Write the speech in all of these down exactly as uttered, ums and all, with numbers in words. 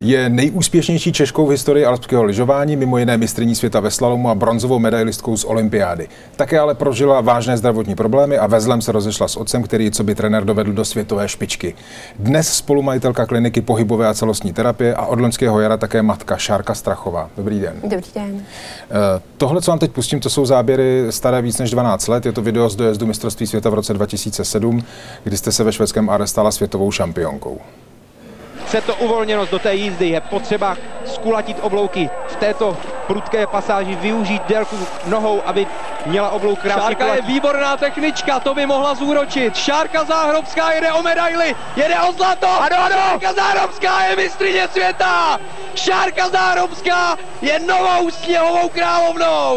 Je nejúspěšnější Češkou v historii alpského lyžování, mimo jiné mistryní světa ve slalomu a bronzovou medailistkou z olympiády. Také ale prožila vážné zdravotní problémy a ve zlém se rozešla s otcem, který co by trenér dovedl do světové špičky. Dnes spolumajitelka kliniky pohybové a celostní terapie a od loňského jara také matka Šárka Strachová. Dobrý den. Dobrý den. Tohle, co vám teď pustím, to jsou záběry staré víc než dvanáct let. Je to video z dojezdu mistrovství světa v roce dva tisíce sedm, kdy jste se ve švédském Aare stala světovou šampionkou. Chce to uvolněnost do té jízdy, je potřeba skulatit oblouky v této prudké pasáži, využít délku nohou, aby měla oblouk krásně Šárka kulatý. Je výborná technička, to by mohla zúročit. Šárka Záhrobská jede o medaili, jede o zlato. Ano, ano. Šárka Záhrobská je mistryně světa. Šárka Záhrobská je novou sněhovou královnou.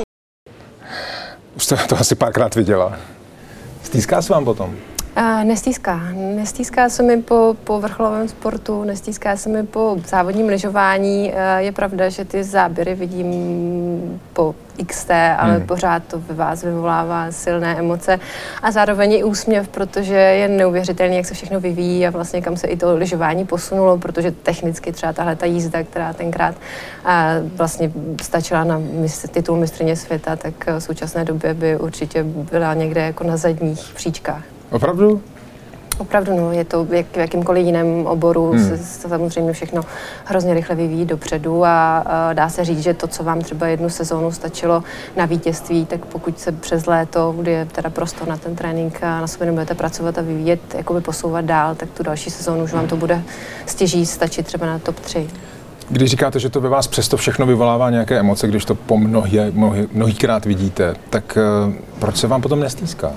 Už jste to asi párkrát viděla. Stýská se vám potom? A nestýská. Nestýská se mi po, po vrcholovém sportu, nestýská se mi po závodním lyžování. Je pravda, že ty záběry vidím po iks té, ale hmm. pořád to ve vás vyvolává silné emoce a zároveň i úsměv, protože je neuvěřitelný, jak se všechno vyvíjí a vlastně kam se i to lyžování posunulo, protože technicky třeba tahle ta jízda, která tenkrát vlastně stačila na mistr, titul mistryně světa, tak v současné době by určitě byla někde jako na zadních příčkách. Opravdu? Opravdu, no, je to jak v jakýmkoliv jiném oboru, hmm. se, se samozřejmě všechno hrozně rychle vyvíjí dopředu a, a dá se říct, že to, co vám třeba jednu sezónu stačilo na vítězství, tak pokud se přes léto, kdy je teda prostor na ten trénink a na sobě nebudete pracovat a vyvíjet, jakoby posouvat dál, tak tu další sezónu už vám to bude stěží stačit třeba na top tři. Když říkáte, že to ve vás přesto všechno vyvolává nějaké emoce, když to po mnohý, mnohý, mnohýkrát vidíte, tak uh, proč se vám potom nestýská?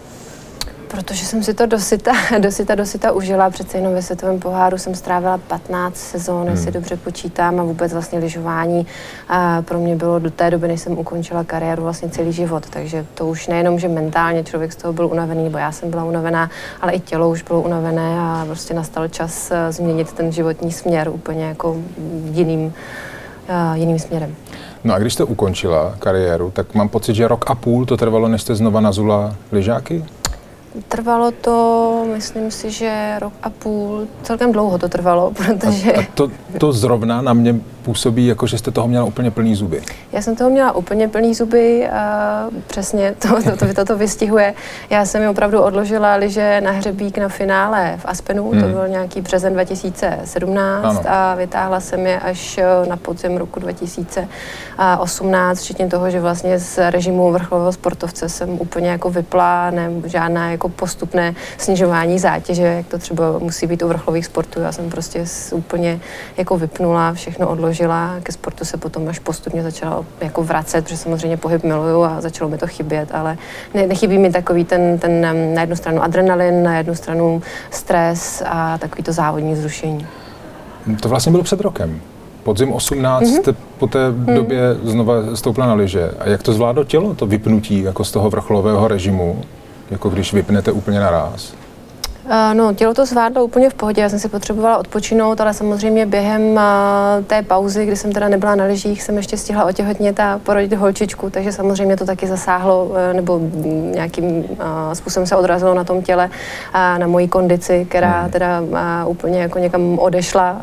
Protože jsem si to dosyta, dosyta, dosyta užila. Přece jenom ve světovém poháru jsem strávila patnáct sezón, hmm. si dobře počítám, a vůbec vlastně lyžování a pro mě bylo do té doby, než jsem ukončila kariéru, vlastně celý život. Takže to už nejenom, že mentálně člověk z toho byl unavený, nebo já jsem byla unavená, ale i tělo už bylo unavené a prostě nastal čas změnit ten životní směr úplně jako jiným, uh, jiným směrem. No a když jste ukončila kariéru, tak mám pocit, že rok a půl to trvalo, než jste znova nazula lyžáky? Trvalo to, myslím si, že rok a půl, celkem dlouho to trvalo, protože... A, a to, to zrovna na mě působí, jako že jste toho měla úplně plný zuby. Já jsem toho měla úplně plný zuby a přesně to, to, to, to, to vystihuje. Já jsem mi opravdu odložila lyže na hřebík na finále v Aspenu, hmm. to byl nějaký březen dva tisíce sedmnáct ano. a vytáhla jsem je až na podzim roku dva tisíce osmnáct, včetně toho, že vlastně z režimu vrcholového sportovce jsem úplně jako vypla, ne, žádná jako postupné snižování zátěže, jak to třeba musí být u vrcholových sportů. Já jsem prostě úplně jako vypnula, všechno odložila. Ke sportu se potom až postupně začala jako vracet, protože samozřejmě pohyb miluju a začalo mi to chybět, ale ne, nechybí mi takový ten, ten na jednu stranu adrenalin, na jednu stranu stres a takový to závodní vzrušení. To vlastně bylo před rokem. Podzim osmnáct mm-hmm. jste po té mm-hmm. době znova stoupla na lyže. A jak to zvládlo tělo, to vypnutí jako z toho vrcholového režimu? Jako když vypnete úplně naráz? No, tělo to zvládlo úplně v pohodě. Já jsem si potřebovala odpočinout, ale samozřejmě během té pauzy, kdy jsem teda nebyla na lyžích, jsem ještě stihla otěhotnět a porodit holčičku, takže samozřejmě to taky zasáhlo, nebo nějakým způsobem se odrazilo na tom těle a na mojí kondici, která hmm. teda úplně jako někam odešla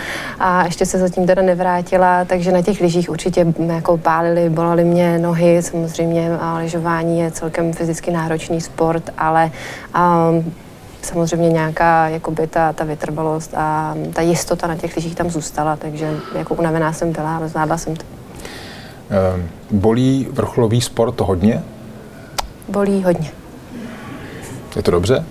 a ještě se zatím teda nevrátila, takže na těch lyžích určitě jako pálily, bolely mě nohy, samozřejmě lyžování je celkem fyzicky náročný sport, ale um, samozřejmě nějaká jakoby ta, ta vytrvalost a ta jistota na těch lyžích tam zůstala, takže jako unavená jsem byla, ale zvládla jsem to. Um, bolí vrcholový sport hodně? Bolí hodně. Je to dobře?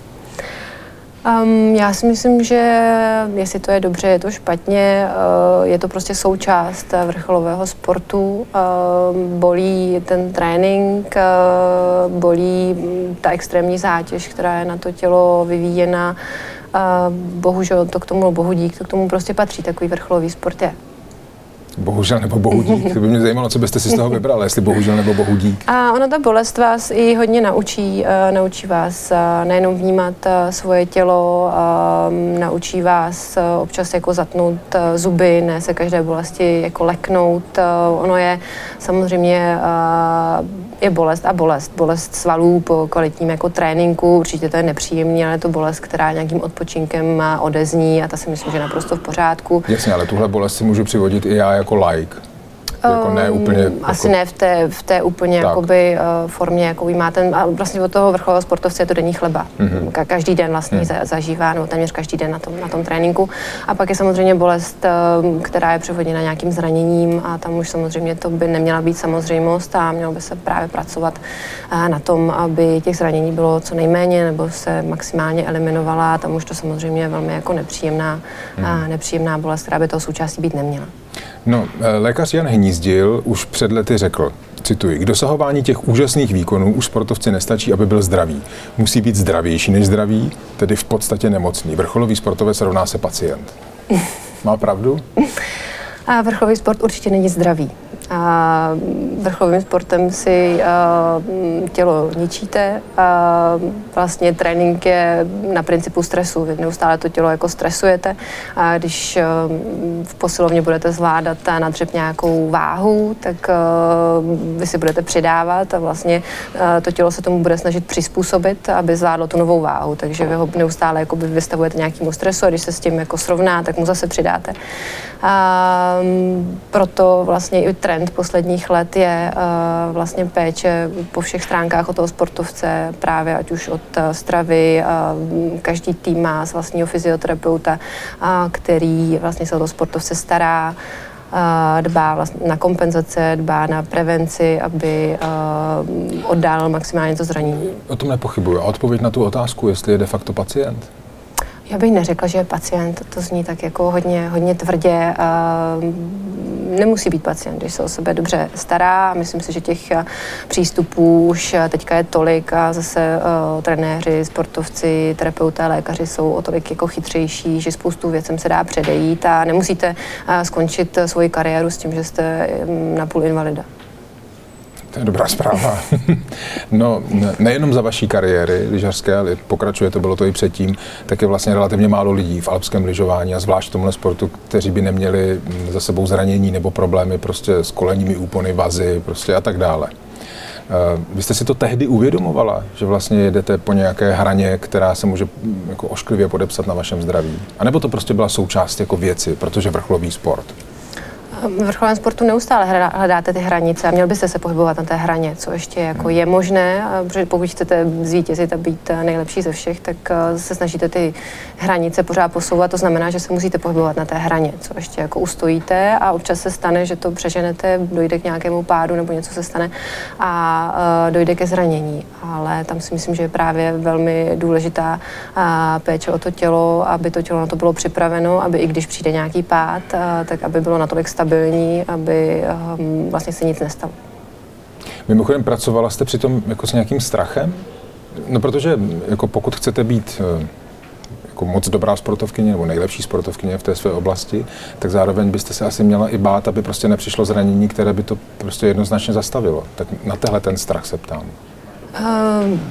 Um, já si myslím, že jestli to je dobře, je to špatně, uh, je to prostě součást vrcholového sportu. Uh, bolí ten trénink, uh, bolí ta extrémní zátěž, která je na to tělo vyvíjena. Uh, bohužel to k tomu, bohu dík, to k tomu prostě patří, takový vrcholový sport je. Bohužel nebo bohu dík. To by mě zajímalo, co byste si z toho vybrala, jestli bohužel nebo bohu dík. A ona ta bolest vás i hodně naučí. Uh, naučí vás uh, nejenom vnímat uh, svoje tělo, uh, naučí vás uh, občas jako zatnout uh, zuby, ne se každé bolesti jako leknout. Uh, ono je samozřejmě uh, je bolest a bolest. Bolest svalů po kvalitním jako tréninku, určitě to je nepříjemný, ale je to bolest, která nějakým odpočinkem odezní a ta si myslím, že je naprosto v pořádku. Jasně, ale tuhle bolest si můžu přivodit i já jako like. Jako ne úplně, um, asi jako... ne v té, v té úplně jakoby, uh, formě, jakou má ten, a vlastně od toho vrcholového sportovce je to denní chleba. Mm-hmm. Ka- každý den vlastně mm. za, zažívá, nebo téměř každý den na tom, na tom tréninku. A pak je samozřejmě bolest, uh, která je převoděna nějakým zraněním a tam už samozřejmě to by neměla být samozřejmost a mělo by se právě pracovat uh, na tom, aby těch zranění bylo co nejméně nebo se maximálně eliminovala a tam už to samozřejmě je velmi jako nepříjemná, mm. uh, nepříjemná bolest, která by toho součástí být neměla. No, lékař Jan Hnízdil už před lety řekl, cituji, k dosahování těch úžasných výkonů už sportovci nestačí, aby byl zdravý. Musí být zdravější než zdravý, tedy v podstatě nemocný. Vrcholový sportovec rovná se pacient. Má pravdu? A vrcholový sport určitě není zdravý. A vrcholovým sportem si uh, tělo ničíte. A vlastně trénink je na principu stresu. Vy neustále to tělo jako stresujete. A když uh, v posilovně budete zvládat nadřep nějakou váhu, tak uh, vy si budete přidávat a vlastně uh, to tělo se tomu bude snažit přizpůsobit, aby zvládlo tu novou váhu. Takže vy ho neustále jako vystavujete nějakému stresu a když se s tím jako srovná, tak mu zase přidáte. A proto vlastně i trend posledních let je uh, vlastně péče po všech stránkách od toho sportovce, právě ať už od uh, stravy, uh, každý tým má z vlastního fyzioterapeuta, uh, který vlastně se o toho sportovce stará, uh, dbá vlastně na kompenzace, dbá na prevenci, aby uh, oddálil maximálně to zranění. O tom nepochybuju. A odpověď na tu otázku, jestli je de facto pacient? Já bych neřekla, že je pacient, to zní tak jako hodně, hodně tvrdě. Nemusí být pacient, když se o sebe dobře stará. Myslím si, že těch přístupů už teďka je tolik a zase uh, trenéři, sportovci, terapeuté, lékaři jsou o tolik jako chytřejší, že spoustu věcem se dá předejít a nemusíte uh, skončit svoji kariéru s tím, že jste um, napůl invalida. To je dobrá zpráva. No, nejenom za vaší kariéry lyžařské, ale pokračuje, to bylo to i předtím, tak je vlastně relativně málo lidí v alpském lyžování a zvlášť v tomhle sportu, kteří by neměli za sebou zranění nebo problémy prostě s kolenními úpony, vazy prostě a tak dále. Vy jste si to tehdy uvědomovala, že vlastně jedete po nějaké hraně, která se může jako ošklivě podepsat na vašem zdraví? A nebo to prostě byla součást jako věci, protože vrcholový sport? V vrcholovém sportu neustále hledáte ty hranice a měl byste se pohybovat na té hraně, co ještě jako je možné, protože pokud chcete zvítězit a být nejlepší ze všech, tak se snažíte ty hranice pořád posouvat, to znamená, že se musíte pohybovat na té hraně, co ještě jako ustojíte a občas se stane, že to přeženete, dojde k nějakému pádu nebo něco se stane a dojde ke zranění, ale tam si myslím, že je právě velmi důležitá péče o to tělo, aby to tělo na to bylo připraveno, aby i když přijde nějaký pád, tak aby bylo natolik stabilní, aby um, vlastně se nic nestalo. Mimochodem, pracovala jste přitom jako s nějakým strachem? No, protože jako pokud chcete být jako moc dobrá sportovkyně nebo nejlepší sportovkyně v té své oblasti, tak zároveň byste se asi měla i bát, aby prostě nepřišlo zranění, které by to prostě jednoznačně zastavilo. Tak na tehle ten strach se ptám. Um,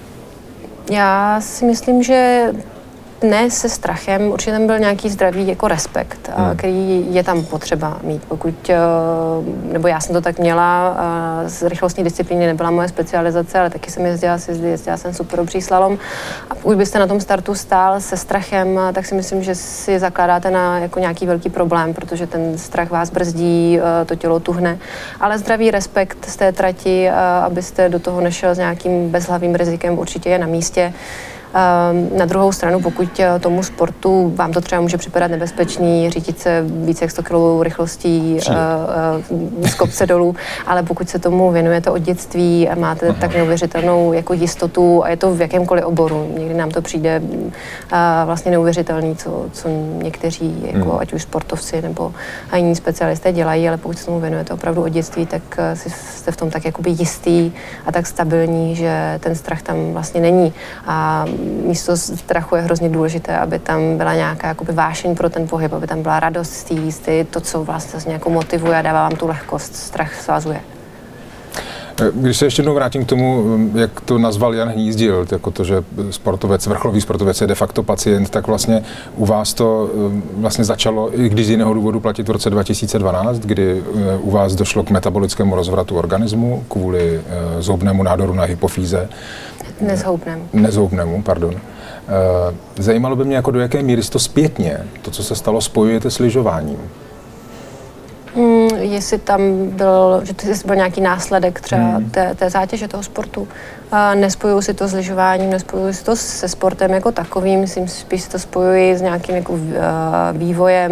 já si myslím, že ne se strachem, určitě tam byl nějaký zdravý jako respekt, hmm. který je tam potřeba mít. Pokud, nebo já jsem to tak měla, z rychlostní disciplíny nebyla moje specializace, ale taky jsem jezdila si jezdila jsem super dobrý slalom. A pokud byste na tom startu stál se strachem, tak si myslím, že si zakládáte na jako nějaký velký problém, protože ten strach vás brzdí, to tělo tuhne. Ale zdravý respekt z té trati, abyste do toho nešel s nějakým bezhlavým rizikem, určitě je na místě. Na druhou stranu, pokud tomu sportu vám to třeba může připadat nebezpečný, řídit se více jak sto kilovou rychlostí z kopce dolů, ale pokud se tomu věnujete od dětství a máte tak neuvěřitelnou jako jistotu a je to v jakémkoliv oboru, někdy nám to přijde vlastně neuvěřitelný, co, co někteří, jako hmm. ať už sportovci nebo a jiní specialisté dělají, ale pokud se tomu věnujete opravdu od dětství, tak jste v tom tak jakoby jistý a tak stabilní, že ten strach tam vlastně není. A místo strachu je hrozně důležité, aby tam byla nějaká jakoby vášeň pro ten pohyb, aby tam byla radost z té jízdy, to, co vlastně nějakou motivuje a dává vám tu lehkost, strach svazuje. Když se ještě jednou vrátím k tomu, jak to nazval Jan Hnízdil, jako to, že sportovec, vrcholový sportovec je de facto pacient, tak vlastně u vás to vlastně začalo, i když z jiného důvodu platit v roce dva tisíce dvanáct, kdy u vás došlo k metabolickému rozvratu organismu kvůli zhoubnému nádoru na hypofýze. Nezhoubnému. Nezhoubnému, pardon. Zajímalo by mě, jako do jaké míry to zpětně, to, co se stalo, spojujete s lyžováním. Hmm, jestli tam byl, že to byl nějaký následek třeba hmm. té, té zátěže toho sportu. A nespojuju si to s lyžováním, nespojuju si to se sportem jako takovým, myslím, spíš si to spojuji s nějakým jako vývojem.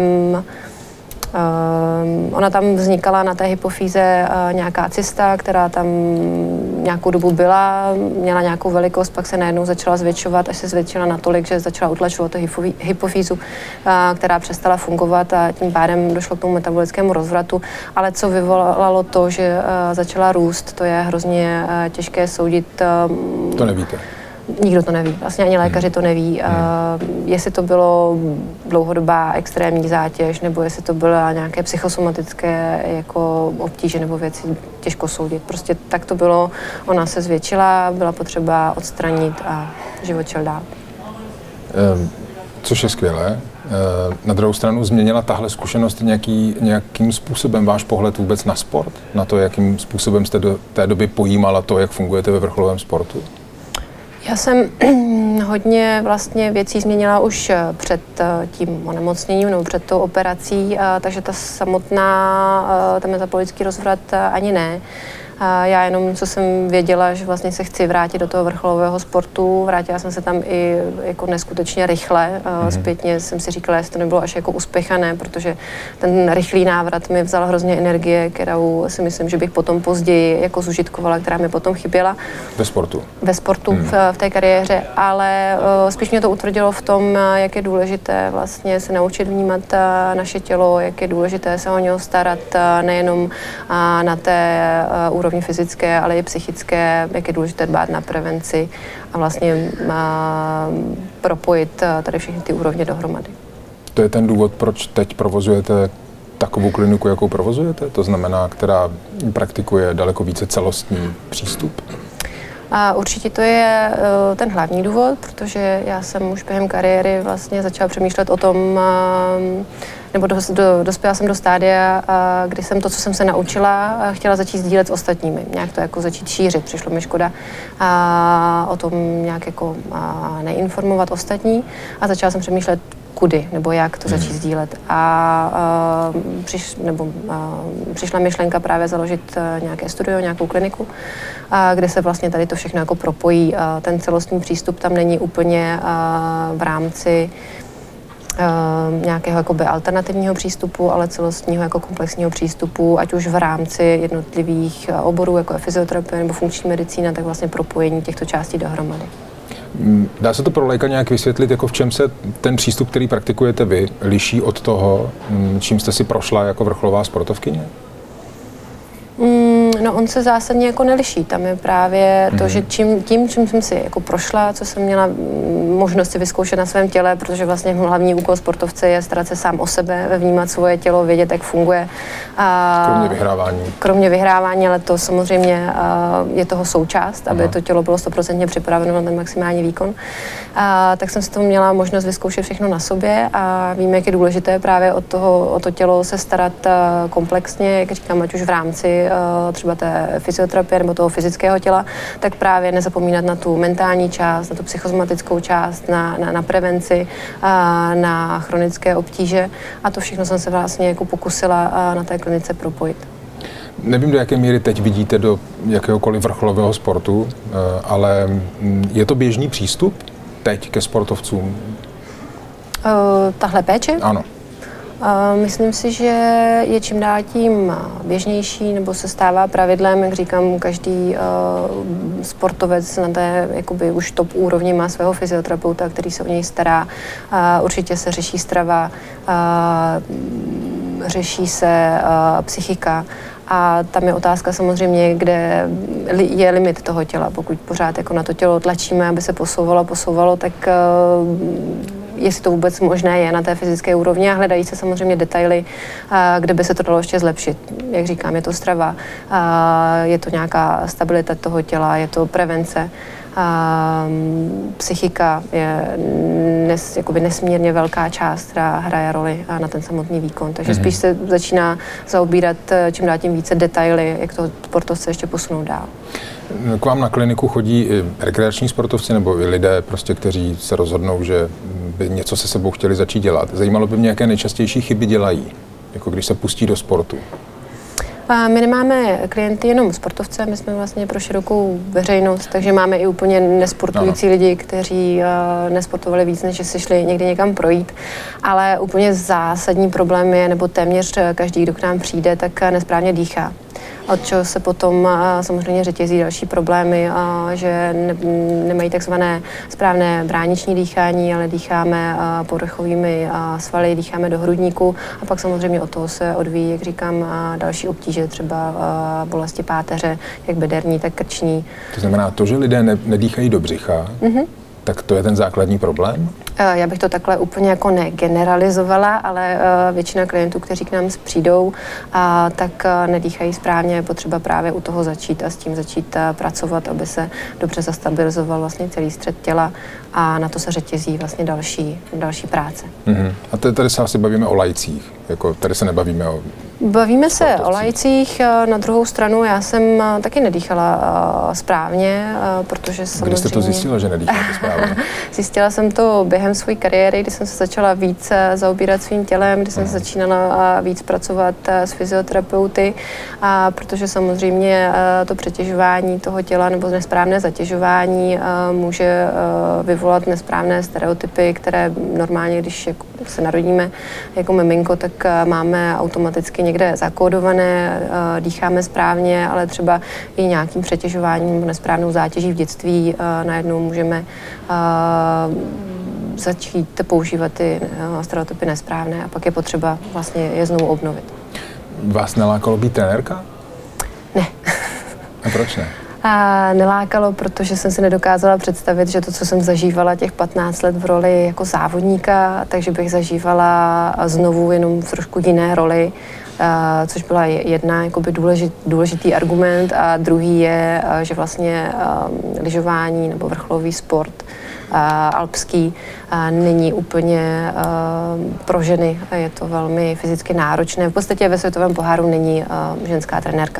Uh, ona tam vznikala na té hypofýze uh, nějaká cysta, která tam nějakou dobu byla, měla nějakou velikost, pak se najednou začala zvětšovat, až se zvětšila natolik, že začala utlačovat tu hypofýzu, uh, která přestala fungovat a tím pádem došlo k tomu metabolickému rozvratu. Ale co vyvolalo to, že uh, začala růst, to je hrozně uh, těžké soudit. Uh, to nevíte. Nikdo to neví, vlastně ani lékaři to neví. Hmm. Uh, jestli to bylo dlouhodobá extrémní zátěž, nebo jestli to byla nějaké psychosomatické jako obtíže nebo věci, těžko soudit. Prostě tak to bylo, ona se zvětšila, byla potřeba odstranit a život šel dál. Um, což je skvělé. Uh, na druhou stranu změnila tahle zkušenost nějaký, nějakým způsobem váš pohled vůbec na sport? Na to, jakým způsobem jste do té doby pojímala to, jak fungujete ve vrcholovém sportu? Já jsem hodně vlastně věcí změnila už před tím onemocněním nebo před tou operací, takže ta samotná, ten metabolický rozvrat ani ne. Já jenom, co jsem věděla, že vlastně se chci vrátit do toho vrcholového sportu, vrátila jsem se tam i jako neskutečně rychle. Mm-hmm. Zpětně jsem si říkala, jestli to nebylo až jako uspěchané, protože ten rychlý návrat mi vzal hrozně energie, kterou si myslím, že bych potom později jako zužitkovala, která mi potom chyběla. Ve sportu? Ve sportu, mm. v, v té kariéře, ale uh, spíš mě to utvrdilo v tom, jak je důležité vlastně se naučit vnímat uh, naše tělo, jak je důležité se o něho starat uh, nejenom uh, na té uh, úrovni fyzické, ale i psychické, jak je důležité dbát na prevenci a vlastně má propojit tady všechny ty úrovně dohromady. To je ten důvod, proč teď provozujete takovou kliniku, jakou provozujete? To znamená, která praktikuje daleko více celostní přístup? A určitě to je uh, ten hlavní důvod, protože já jsem už během kariéry vlastně začala přemýšlet o tom, uh, nebo dos, do, dospěla jsem do stádia, uh, kdy jsem to, co jsem se naučila, uh, chtěla začít sdílet s ostatními, nějak to jako začít šířit. Přišlo mi škoda uh, o tom nějak jako uh, neinformovat ostatní a začala jsem přemýšlet, kudy nebo jak to začít sdílet. A uh, přiš, nebo, uh, přišla myšlenka právě založit uh, nějaké studio, nějakou kliniku, uh, kde se vlastně tady to všechno jako propojí. Uh, ten celostní přístup tam není úplně uh, v rámci uh, nějakého jakoby alternativního přístupu, ale celostního jako komplexního přístupu, ať už v rámci jednotlivých uh, oborů, jako je fyzioterapie nebo funkční medicína, tak vlastně propojení těchto částí dohromady. Dá se to pro laika nějak vysvětlit, jako v čem se ten přístup, který praktikujete vy, liší od toho, čím jste si prošla jako vrcholová sportovkyně? Mm, no on se zásadně jako neliší. Tam je právě to, mm. že čím, tím, čím jsem si jako prošla, co jsem měla možnost si vyzkoušet na svém těle, protože vlastně hlavní úkol sportovce je starat se sám o sebe, vnímat svoje tělo, vědět, jak funguje. A kromě vyhrávání. Kromě vyhrávání, ale to samozřejmě je toho součást, aby Aha. to tělo bylo stoprocentně připraveno na ten maximální výkon. A, tak jsem si to měla možnost vyzkoušet všechno na sobě a vím, jak je důležité právě o, toho, o to tělo se starat komplexně, jak říkám, ať už v rámci třeba té fyzioterapie nebo toho fyzického těla, tak právě nezapomínat na tu mentální část, na tu psychosomatickou část, na, na, na prevenci, na chronické obtíže a to všechno jsem se vlastně jako pokusila na té klinice propojit. Nevím, do jaké míry teď vidíte do jakéhokoliv vrcholového sportu, ale je to běžný přístup teď ke sportovcům? Uh, tahle péče? Ano. Uh, myslím si, že je čím dál tím běžnější, nebo se stává pravidlem, jak říkám, každý uh, sportovec na té jakoby už top úrovni má svého fyzioterapeuta, který se o něj stará. Uh, určitě se řeší strava, uh, řeší se uh, psychika. A tam je otázka samozřejmě, kde je limit toho těla. Pokud pořád jako na to tělo tlačíme, aby se posouvalo, posouvalo, tak uh, jestli to vůbec možné je na té fyzické úrovni a hledají se samozřejmě detaily, kde by se to dalo ještě zlepšit. Jak říkám, je to strava, je to nějaká stabilita toho těla, je to prevence. Um, psychika je nes, jakoby nesmírně velká část, která hraje roli na ten samotný výkon. Takže mm-hmm. spíš se začíná zaobírat čím dál tím více detaily, jak toho sportovce ještě posunout dál. K vám na kliniku chodí i rekreační sportovci nebo i lidé, prostě, kteří se rozhodnou, že by něco se sebou chtěli začít dělat. Zajímalo by mě, jaké nejčastější chyby dělají, jako když se pustí do sportu. My nemáme klienty jenom sportovce, my jsme vlastně pro širokou veřejnost, takže máme i úplně nesportující ano. lidi, kteří uh, nesportovali víc, než že si šli někdy někam projít. Ale úplně zásadní problém je, nebo téměř každý, kdo k nám přijde, tak nesprávně dýchá. Od čeho se potom uh, samozřejmě řetězí další problémy, uh, že ne, nemají takzvané správné brániční dýchání, ale dýcháme uh, povrchovými uh, svaly, dýcháme do hrudníku a pak samozřejmě od toho se odvíjí, jak říkám, uh, další obtíže, třeba uh, bolesti páteře, jak bederní, tak krční. To znamená to, že lidé ne, nedýchají do břicha, mm-hmm. tak to je ten základní problém? Já bych to takhle úplně jako negeneralizovala, ale většina klientů, kteří k nám přijdou, tak nedýchají správně, je potřeba právě u toho začít a s tím začít pracovat, aby se dobře zastabilizoval vlastně celý střed těla a na to se řetězí vlastně další, další práce. Mm-hmm. A tady, tady se asi bavíme o lajcích, jako tady se nebavíme o... Bavíme se o lajcích, na druhou stranu já jsem taky nedýchala správně, protože samozřejmě... Kdy jste to zjistila, že nedýcháte správně? Zjistila jsem to během své kariéry, kdy jsem se začala víc zaobírat svým tělem, kdy jsem hmm. začínala víc pracovat s fyzioterapeuty, a protože samozřejmě to přetěžování toho těla nebo nesprávné zatěžování může vyvolat nesprávné stereotypy, které normálně, když se narodíme jako miminko, tak máme automaticky někde zakódované, dýcháme správně, ale třeba i nějakým přetěžováním, nesprávnou zátěží v dětství najednou můžeme začít používat ty stereotypy nesprávné a pak je potřeba vlastně je znovu obnovit. Vás nelákalo být trenérka? Ne. A proč ne? A nelákalo, protože jsem si nedokázala představit, že to, co jsem zažívala těch patnáct let v roli jako závodníka, takže bych zažívala znovu jenom v trošku jiné roli, což byla jedna jakoby důležit, důležitý argument a druhý je, že vlastně lyžování nebo vrcholový sport alpský není úplně pro ženy, je to velmi fyzicky náročné. V podstatě ve světovém poháru není ženská trenérka.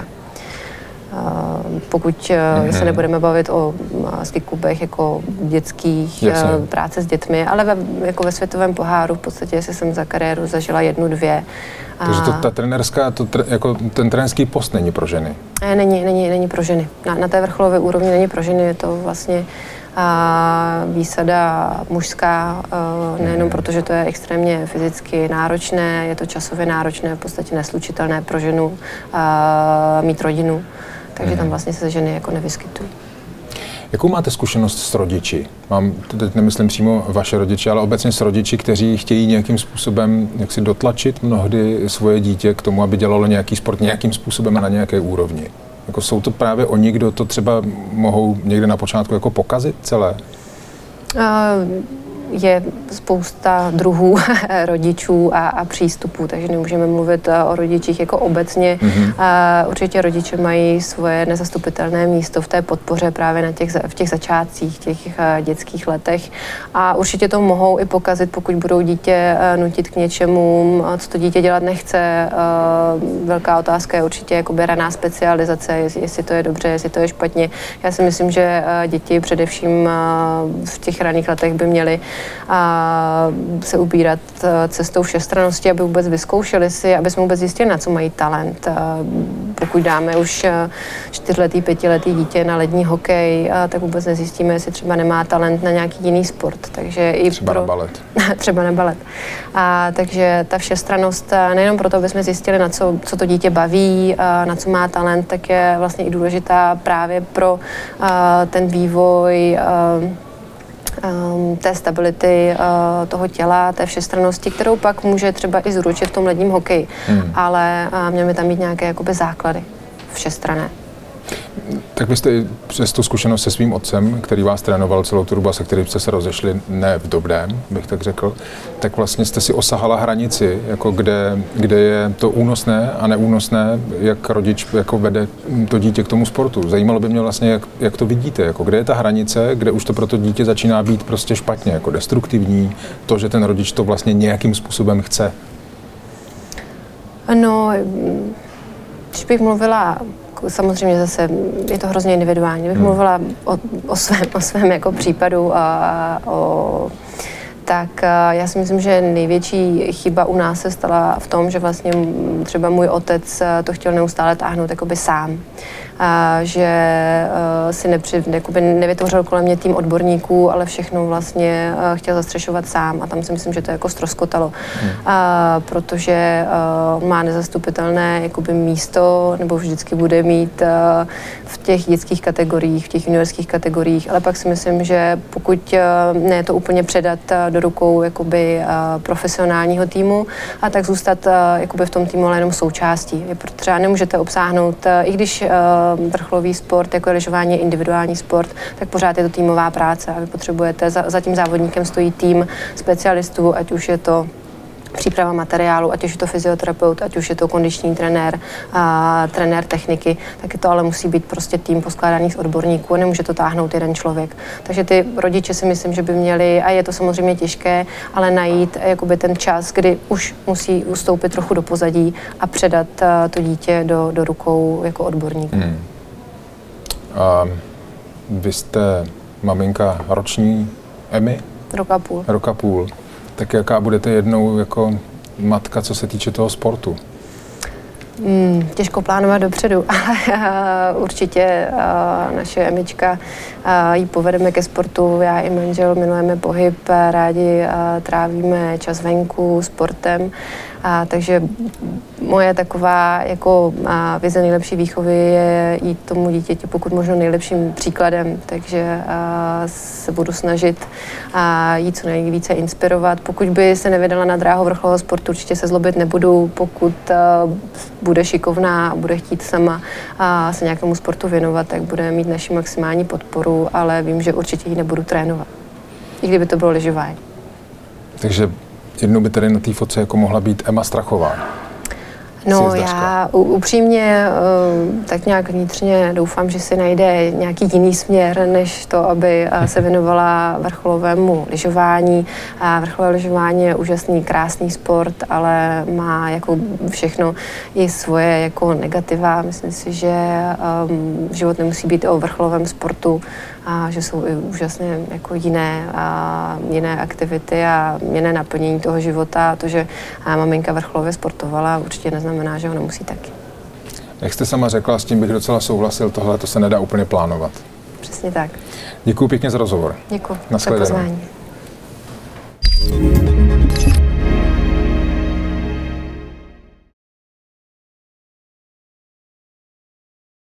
Pokud mm-hmm. se nebudeme bavit o skiklubech jako dětských, Jasně. práce s dětmi, ale ve, jako ve světovém poháru v podstatě si jsem za kariéru zažila jednu, dvě. Takže to, ta trenérská, to, jako ten trenérský post není pro ženy? Není, není, není pro ženy. Na, na té vrcholové úrovni není pro ženy, je to vlastně a výsada mužská, nejenom proto, že to je extrémně fyzicky náročné, je to časově náročné, v podstatě neslučitelné pro ženu mít rodinu, takže mm. tam vlastně se ženy jako nevyskytují. Jakou máte zkušenost s rodiči? Mám, teď nemyslím přímo vaše rodiče, ale obecně s rodiči, kteří chtějí nějakým způsobem jak si dotlačit mnohdy svoje dítě k tomu, aby dělalo nějaký sport nějakým způsobem a na nějaké úrovni. Jako jsou to právě oni, kdo to třeba mohou někde na počátku jako pokazit celé? Uh, je spousta druhů rodičů a, a přístupů, takže nemůžeme mluvit o rodičích jako obecně. Mm-hmm. Uh, určitě rodiče mají svoje nezastupitelné místo v té podpoře právě na těch, v těch začátcích, těch uh, dětských letech a určitě to mohou i pokazit, pokud budou dítě uh, nutit k něčemu, co to dítě dělat nechce. Uh, velká otázka je určitě jakoby raná specializace, jestli, jestli to je dobře, jestli to je špatně. Já si myslím, že uh, děti především uh, v těch raných letech by měly a se ubírat cestou všestrannosti, aby vůbec vyzkoušeli si, aby jsme vůbec zjistili, na co mají talent. Pokud dáme už čtyřletý, pětiletý dítě na lední hokej, tak vůbec nezjistíme, jestli třeba nemá talent na nějaký jiný sport. Takže i třeba pro... na balet. třeba na balet. A, takže ta všestrannost, nejenom proto, aby jsme zjistili, na co, co to dítě baví, na co má talent, tak je vlastně i důležitá právě pro ten vývoj té stability uh, toho těla, té všestrannosti, kterou pak může třeba i zúročit v tom ledním hokeji. Hmm. Ale uh, měly by tam mít nějaké jakoby základy všestranné. Tak vy jste i přes tu zkušenost se svým otcem, který vás trénoval celou tu dobu a se kterým jste se rozešli ne v dobrém, bych tak řekl, tak vlastně jste si osahala hranici, jako kde, kde je to únosné a neúnosné, jak rodič jako vede to dítě k tomu sportu. Zajímalo by mě vlastně, jak, jak to vidíte, jako kde je ta hranice, kde už to pro to dítě začíná být prostě špatně, jako destruktivní, to, že ten rodič to vlastně nějakým způsobem chce. No, když bych mluvila, samozřejmě zase je to hrozně individuální, bych mluvila o, o svém, o svém jako případu a o, tak já si myslím, že největší chyba u nás se stala v tom, že vlastně třeba můj otec to chtěl neustále táhnout jakoby sám. A že uh, si nepři, jakoby nevytvořil kolem mě tým odborníků, ale všechno vlastně uh, chtěl zastřešovat sám a tam si myslím, že to jako ztroskotalo, hmm. uh, protože uh, má nezastupitelné jakoby místo, nebo vždycky bude mít uh, v těch dětských kategoriích, v těch juniorských kategoriích, ale pak si myslím, že pokud uh, ne to úplně předat uh, do rukou jakoby uh, profesionálního týmu, a tak zůstat uh, jakoby v tom týmu ale jenom součástí. Je třeba nemůžete obsáhnout, uh, i když uh, vrcholový sport, jako lyžování je individuální sport, tak pořád je to týmová práce a vy potřebujete, za, za tím závodníkem stojí tým specialistů, ať už je to příprava materiálu, ať už je to fyzioterapeut, ať už je to kondiční trenér, a trenér techniky, tak to ale musí být prostě tým poskládaný z odborníků a nemůže to táhnout jeden člověk. Takže ty rodiče si myslím, že by měli, a je to samozřejmě těžké, ale najít jakoby ten čas, kdy už musí ustoupit trochu do pozadí a předat to dítě do, do rukou jako odborníků. Hmm. A vy jste maminka roční Emy? Rok a půl. Rok a půl. Tak jaká budete jednou jako matka, co se týče toho sportu? Hmm, těžko plánovat dopředu, ale uh, určitě uh, naše Emička uh, jí povedeme ke sportu. Já i manžel milujeme pohyb, rádi uh, trávíme čas venku sportem. A, takže moje taková jako a, vize nejlepší výchovy je jít tomu dítěti pokud možno nejlepším příkladem, takže a, se budu snažit a, jít co nejvíce inspirovat. Pokud by se nevydala na dráhu vrcholového sportu, určitě se zlobit nebudu, pokud a, bude šikovná a bude chtít sama a, se nějakému sportu věnovat, tak bude mít naši maximální podporu, ale vím, že určitě ji nebudu trénovat, i kdyby to bylo lyžování. Takže jednou by tady na té fotce jako mohla být Ema Strachová. No já upřímně tak nějak vnitřně doufám, že si najde nějaký jiný směr, než to, aby se věnovala vrcholovému lyžování. Vrcholové lyžování je úžasný, krásný sport, ale má jako všechno i svoje jako negativa. Myslím si, že život nemusí být o vrcholovém sportu, a že jsou i úžasně jako jiné, a jiné aktivity a jiné naplnění toho života. A to, že maminka vrcholově sportovala, určitě neznamená, že ho nemusí taky. Jak jste sama řekla, s tím bych docela souhlasil, tohle to se nedá úplně plánovat. Přesně tak. Děkuji pěkně za rozhovor. Děkuji za Nashledanou. pozvání.